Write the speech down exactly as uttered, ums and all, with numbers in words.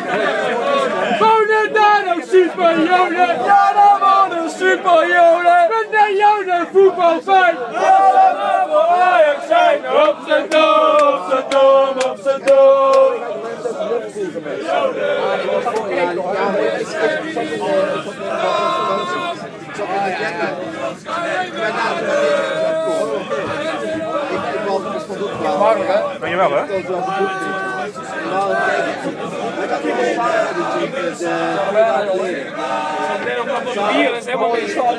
Wonen daar nog superjoden? Ja, daar wonen superjoden. Met Joden voetbalfijn. Ja, dat we voor Ajax zijn. Op z'n doom, op z'n doom, op z'n doom. Dankjewel hè. Bier is helemaal niet